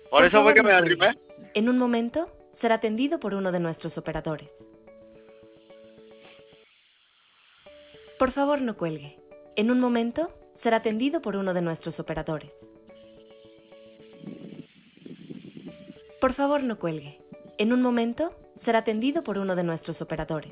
Por Por eso fue favor, que me no cuelgue. arrimé. En un momento será atendido por uno de nuestros operadores. Por favor, no cuelgue. En un momento será atendido por uno de nuestros operadores. Por favor, no cuelgue. En un momento será atendido por uno de nuestros operadores.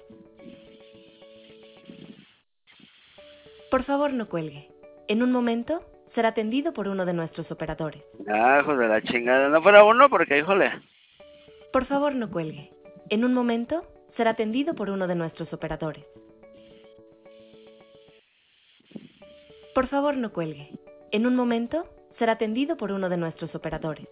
Por favor, no cuelgue. En un momento será atendido por uno de nuestros operadores. Ah, hijo de la chingada. No fuera uno porque, híjole. Por favor, no cuelgue. En un momento será atendido por uno de nuestros operadores. Por favor, no cuelgue. En un momento será atendido por uno de nuestros operadores.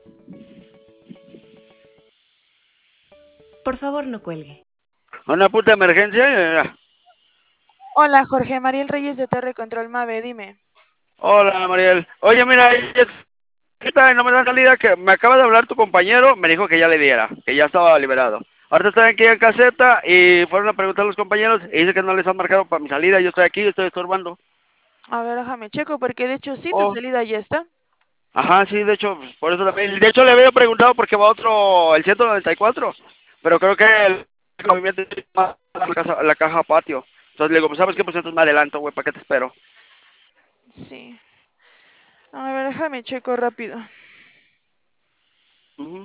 Por favor, no cuelgue. Una puta emergencia. Hola, Jorge Mariel Reyes de Torre Control Mave, dime. Hola, Mariel. Oye, mira, ahorita no me da salida que me acaba de hablar tu compañero, me dijo que ya le diera, que ya estaba liberado. Ahorita estoy aquí en caseta y fueron a preguntar a los compañeros y dice que no les han marcado para mi salida. Yo estoy aquí, estoy estorbando. A ver, déjame checo, porque de hecho sí, tu Oh, salida ya está. ajá, sí, de hecho, pues, por eso también. De hecho, le había preguntado porque va otro, el 194, pero creo que el movimiento es más la caja patio. Entonces le digo, pues sabes qué, pues entonces me adelanto, güey, ¿para qué te espero? Sí. A ver, déjame checo rápido. Ujú.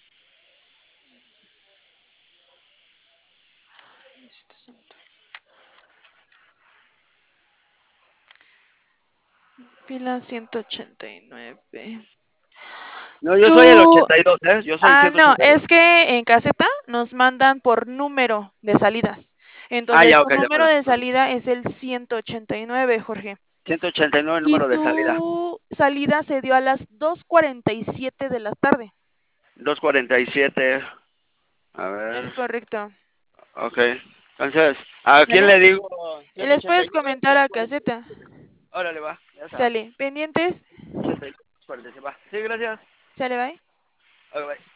Fila 189. No, yo soy el Tú... 82, ¿eh? Yo soy el No, 182. es que en caseta nos mandan por número de salidas. Ah, Entonces, ya, tu ok, de número acuerdo. de salida es el 189, Jorge. 189 el Y número de salida. tu salida se dio a las 2:47 de la tarde. 247. A Es ver. correcto. Ok. Entonces, ¿a quién ¿Sale? le digo? Y les puedes 189 comentar a 247. caseta. Órale, va. Ya está. Sale. ¿Pendientes? 89 247. Va. Sí, gracias. Sale, bye. Ok, bye.